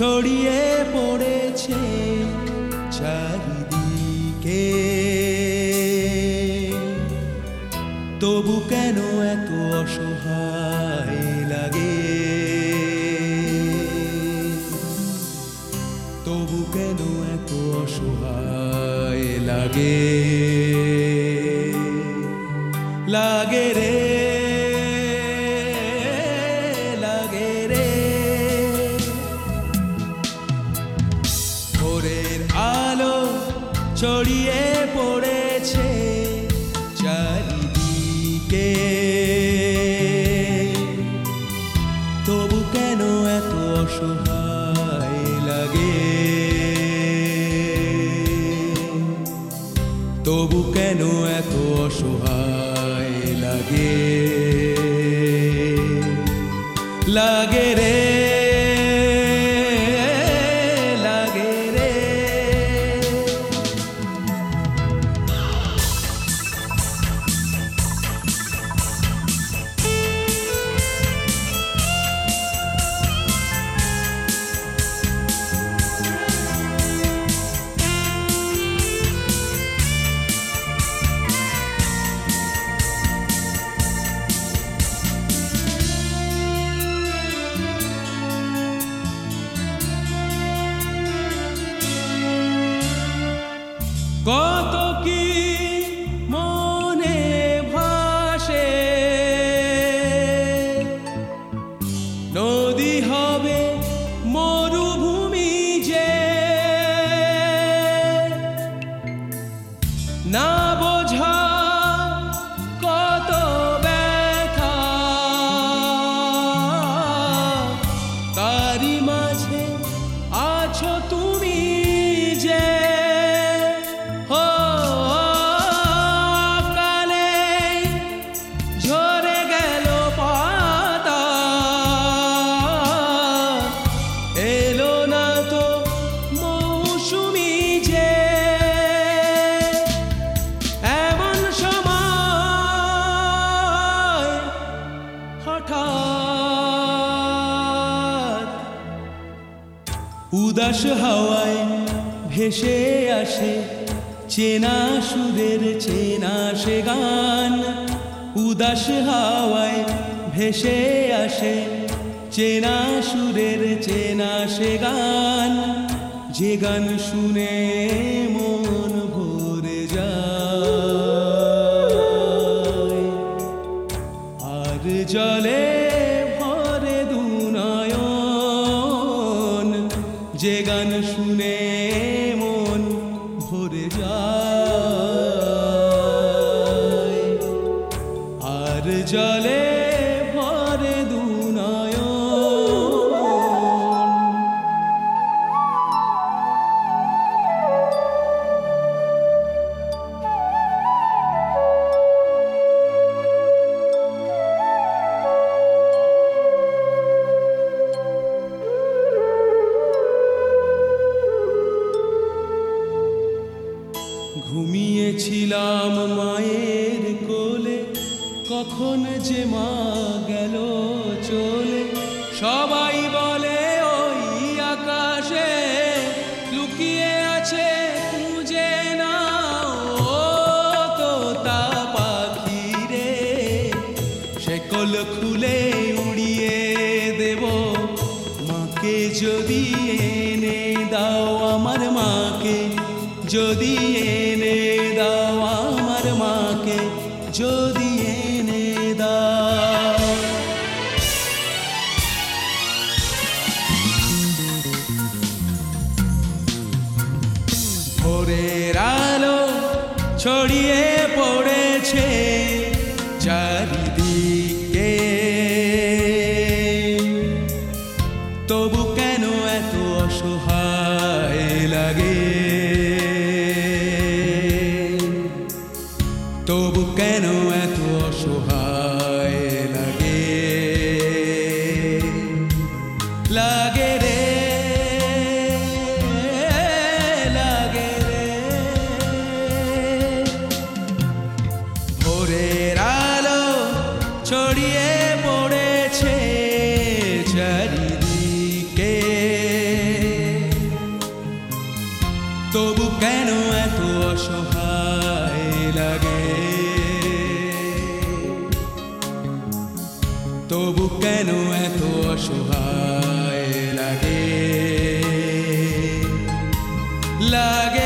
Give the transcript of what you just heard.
ছড়িয়ে পড়েছে চারিদিকে, তবু কেন এত অসহায় লাগে, তবু কেন এত অসহায় লাগে, লাগে রে, লাগে রে। ভোরের আলো ছড়িয়ে পড়েছে চারিদিকে, তবু কেন এত অসহায় লাগে, তবু কেন এত অসহায় লাগে, লাগে রে, লাগে রে। কত কি মনে ভাসে, নদী হবে মরুভূমি যে, না বোঝা কত ব্যথা, তারি মাঝে আছো তুমি যে, উদাস হাওয়ায় ভেসে আসে চেনা সুরের চেনা সে গান, উদাস হাওয়ায় ভেসে আসে চেনা সুরের চেনা সে গান, যে গান শুনে মন ভরে যায়, আর জলে ভরে দুনয়ন, যে গান শুনে মন ভরে যায়, আর জলে ভরে দুনয়ন। ঘুমিয়েছিলাম মায়ের কোলে, কখন যে মা গেল চলে, সবাই বলে ওই আকাশে লুকিয়ে আছে খুঁজে না ও তোতা পাখি রে, শেকল খুলে উড়িয়ে দেব মাকে যদি এনে দাও, আমার মাকে যদি এনে দাও, আমার মাকে যদি এনে দাও। ভোরের আলো ছড়িয়ে পড়েছে চারিদিকে, তবু কেন এত অসহায় লাগে, তবু কেন এত অসহায় লাগে, লাগে রে, লাগে রে। অসহায় লাগে লাগে